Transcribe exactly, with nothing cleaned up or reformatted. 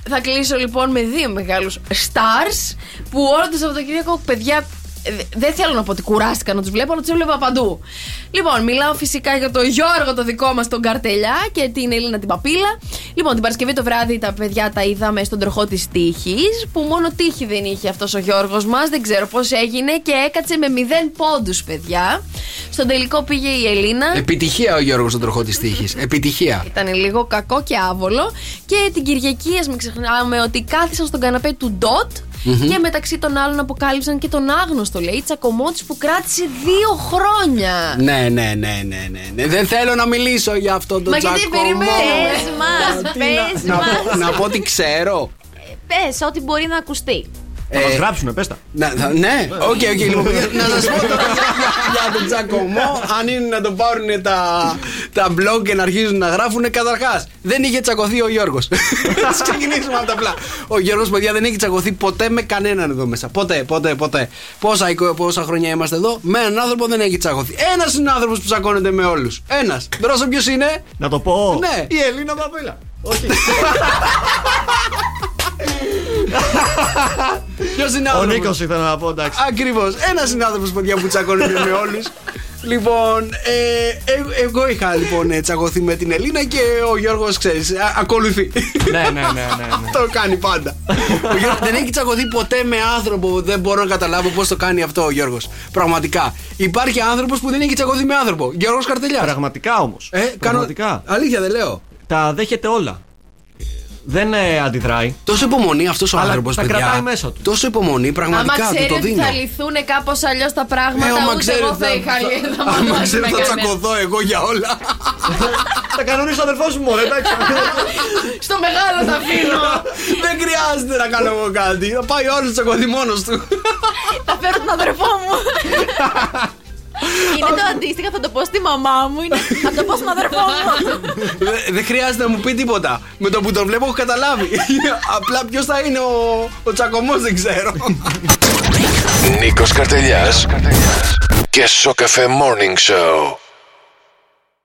Θα κλείσω λοιπόν με δύο μεγάλους stars που όλο το Σαββατοκύριακο, παιδιά, δεν θέλω να πω ότι κουράστηκα να τους βλέπω, αλλά τους έβλεπα παντού. Λοιπόν, μιλάω φυσικά για τον Γιώργο, το δικό μας, τον Καρτελιά, και την Ελίνα την Παπίλα. Λοιπόν, την Παρασκευή το βράδυ τα παιδιά τα είδαμε στον τροχό της τύχης, που μόνο τύχη δεν είχε αυτός ο Γιώργος μας, δεν ξέρω πώς έγινε, και έκατσε με μηδέν πόντους, παιδιά. Στον τελικό πήγε η Ελίνα. Επιτυχία ο Γιώργος στον τροχό της τύχης. Επιτυχία. Ήταν λίγο κακό και άβολο. Και την Κυριακή, ας μην ξεχνάμε ότι κάθισαν στον καναπέ του Ντότ. Mm-hmm. Και μεταξύ των άλλων αποκάλυψαν και τον άγνωστο, λέει, τσακωμό της που κράτησε δύο χρόνια. Ναι, ναι, ναι, ναι, ναι, ναι. Δεν θέλω να μιλήσω για αυτό το τσακωμό. Μα γιατί περιμένουμε. Πες μας, πες να, μας. Να, να πω ότι ξέρω. ε, Πες ό,τι μπορεί να ακουστεί. Θα μας γράψουνε, πες τα. Ναι, οκ, οκ, λοιπόν, να σας πω τώρα για τον τσακωμό. Αν είναι να το πάρουν τα blog και να αρχίζουν να γράφουν. Καταρχάς, δεν είχε τσακωθεί ο Γιώργος. Ας ξεκινήσουμε από τα απλά. Ο Γιώργος, παιδιά, δεν έχει τσακωθεί ποτέ με κανέναν εδώ μέσα. Ποτέ, ποτέ, ποτέ. Πόσα χρόνια είμαστε εδώ, με έναν άνθρωπο δεν έχει τσακωθεί. Ένας είναι ο άνθρωπος που τσακώνεται με όλους. Ένας. Δρόσο ποιος είναι? Να το πω. Ναι. Η Ελίνα Παπίλα. Όχι. Ποιος είναι Ο άνθρωπος? Νίκος ήθελα να πω, εντάξει. Ακριβώς. Ένας είναι άνθρωπος, παιδιά, που τσακώνεται με όλους. Λοιπόν, ε, ε, εγώ είχα λοιπόν τσακωθεί με την Ελίνα και ο Γιώργος, ξέρεις, α, ακολουθεί. Ναι, ναι, ναι, ναι, ναι. Το κάνει πάντα. Ο Γιώργος δεν έχει τσακωθεί ποτέ με άνθρωπο. Δεν μπορώ να καταλάβω πώς το κάνει αυτό ο Γιώργος. Πραγματικά. Υπάρχει άνθρωπος που δεν έχει τσακωθεί με άνθρωπο. Γιώργος Καρτελιάς. Πραγματικά όμως. Ε, Πραγματικά. Κάνω... Αλήθεια δεν λέω. Τα δέχεται όλα. Δεν ε, αντιδράει. Τόσο υπομονή αυτός ο αλλά άνθρωπος, τα παιδιά. κρατάει μέσα του. Τόσο υπομονή, πραγματικά. Άμα ξέρει του το ότι δίνω. θα λυθούν κάπως αλλιώς τα πράγματα, Ε, ούτε εγώ θα είχα λύσει. Άμα ξέρει θα τσακωθώ εγώ για όλα. Θα κανονίσω αδερφός μου, μωρέ, εντάξει. Στο μεγάλο θα αφήνω. Δεν χρειάζεται να κάνω εγώ κάτι. Θα πάει ο άλλος να τσακωθεί μόνος του. Θα φέρω τον αδερφό μου. Είναι το αντίστοιχο, θα το πω στη μαμά μου, είναι θα το πω στον αδερφό μου. Δεν χρειάζεται να μου πει τίποτα. Με το που τον βλέπω έχω καταλάβει. Απλά ποιος θα είναι ο, ο τσακωμός δεν ξέρω. Νίκος Καρτελιάς και Σοκαφέ Morning Show.